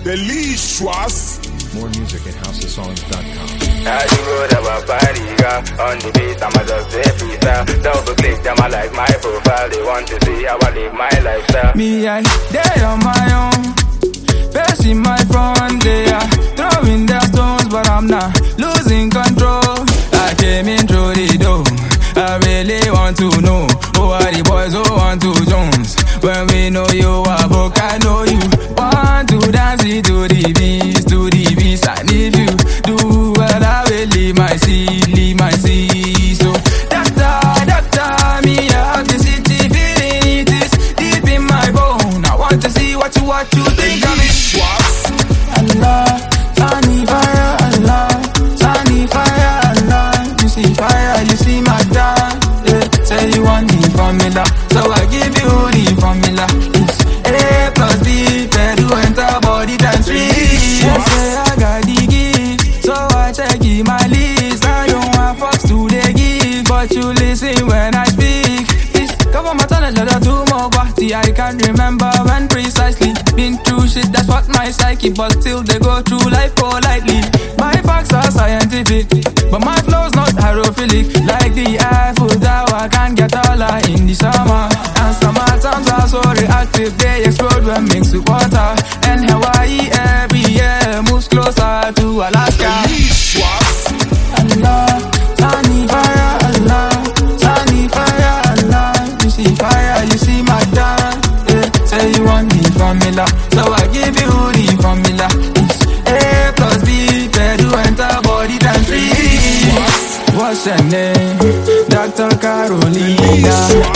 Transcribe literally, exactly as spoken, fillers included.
Delicious. More music at house of songs dot com. I do good about party, girl. On the beat, I'ma just say freestyle. Double click them, I like my profile. They want to see how I live my lifestyle. Me, I day on my own, facing my front. They are throwing their stones, but I'm not losing control. I came in through the door. I really want to know who are the boys who want to Jones. When we know you are broke, I know you want to dance it to the beats, to the beats. And if you do well, I will leave my seat, leave my seat. So, doctor, doctor, me out the city, feeling it is deep in my bone. I want to see what you, what you think of it. Allah, sunny fire, Allah, sunny fire, Allah. You see fire, you see my dad. Yeah, say you want the formula, so I give you the formula. It's A plus B, Peru enter body times three. Yeah, say I got the gift, so I check in my list. I don't want fucks to the give, but you listen when I speak. Please cover my tunnel, let her do more body. I can't remember when precisely. Been through shit, that's what my psyche, but still they go through life politely. My facts are scientific, but my flow's not aerophilic. Like the Eiffel Tower, I can't get taller in the summer. And summer times are so reactive, they explode when mixed with water. And Hawaii every year moves closer to Alaska. Allah, sunny fire, Allah, sunny fire, Allah. You see fire, you see my dad. Yeah, say you want the formula, so I give you the formula. It's A plus B, Peru enter body times three. What's your name? Doctor Carolina.